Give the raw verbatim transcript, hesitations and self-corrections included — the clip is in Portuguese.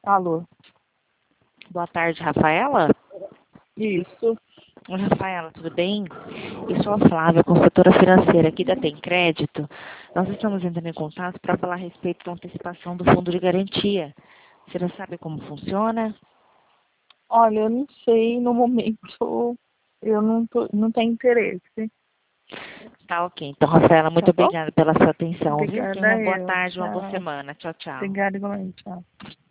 Alô? Boa tarde, Rafaela. Isso. Oi, Rafaela, tudo bem? Eu sou a Flávia, consultora financeira aqui da Tem Crédito. Nós estamos entrando em contato para falar a respeito da antecipação do fundo de garantia. Você não sabe como funciona? Olha, eu não sei, no momento eu não, tô, não tenho interesse. Tá ok. Então, Rafaela, muito Tá bom? obrigada pela sua atenção, viu? Tenha Obrigada uma a boa eu. tarde, uma boa Tchau. semana. Tchau, tchau. Obrigada igualmente. Tchau.